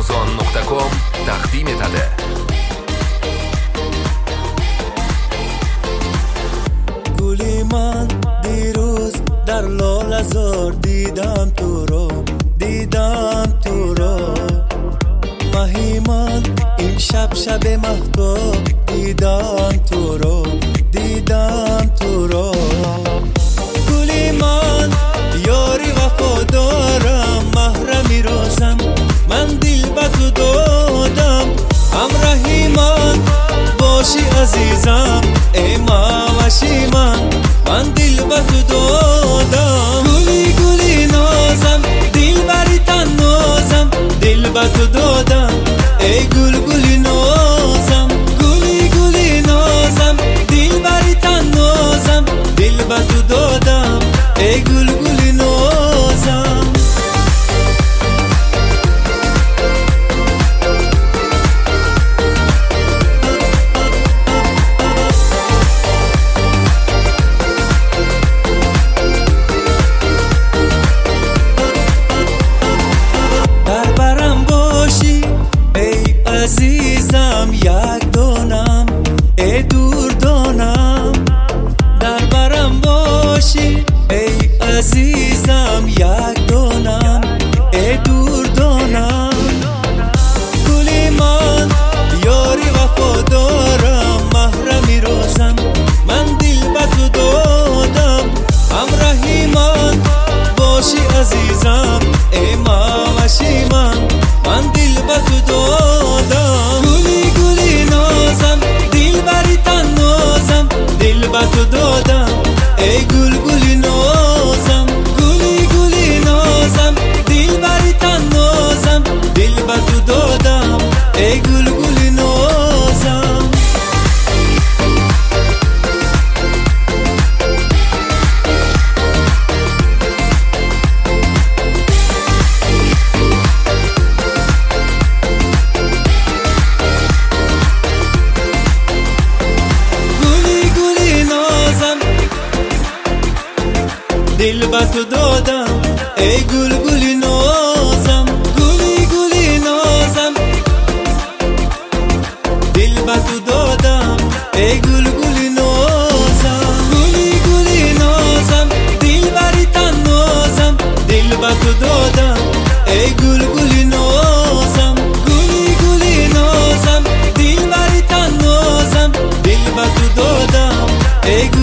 nozon.com taqdim etadi. گلی من دیروز در لاله‌زار دیدم تو رو ماهی من این شب مهتاب دیدم تو رو گلی من یاری وفادارم محرمی روزم من دل به تو دادم همراهی من باشی عزیزم ای ماوشی من دل به تو دادم گلی نازم دل بری تن نازم دل به تو دادم ای گلی نازم گلی نازم دل بری تن نازم دل به تو دادم ای گلی نازم عزیزم یک دانم ای دور دانم در برم باشی ای عزیزم یک دانم ای دور دانم گلی من یاری وفادارم محرمی روزم من دل به تو دادم همراهی من باشی عزیزم ای ماوشی من دل به تو دادم گلی نازم دل بری تن نازم دل به تو دادم ای گلی نازم گلی نازم دل بری تن نازم دل به تو دادم ای گلی نازم دل به تو دادم ای گلی نازم گلی نازم دل به تو دادم ای گلی نازم گلی نازم دل بری تن نازم دل به تو دادم ای گلی نازم گلی نازم دل بری تن نازم دل به تو دادم ای